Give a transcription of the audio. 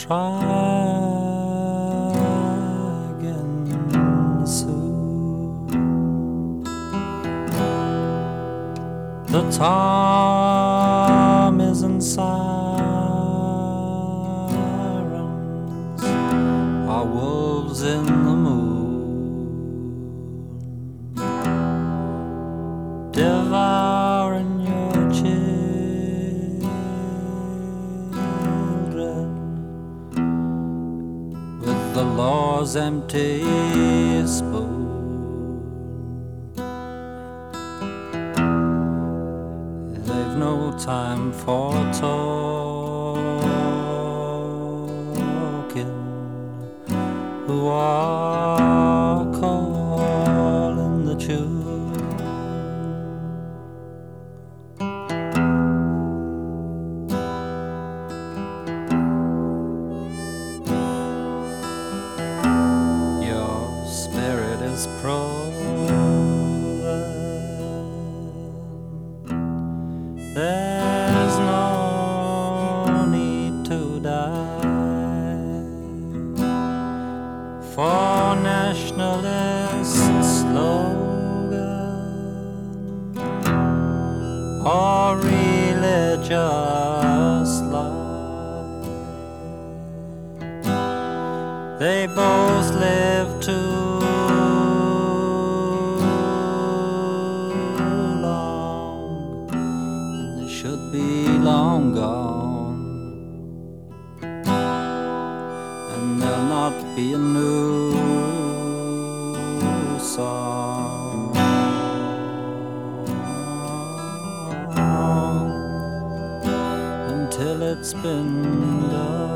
try again soon. The time isn't sirens, are wolves in the moon, devouring your children with the law's empty spoon. They've no time for talking, who are calling the tune. Your spirit is proven, there's no need to die for nationalist slogan or religious lie. They both live too long, and they should be long gone, and there'll not be a new song until it's been done.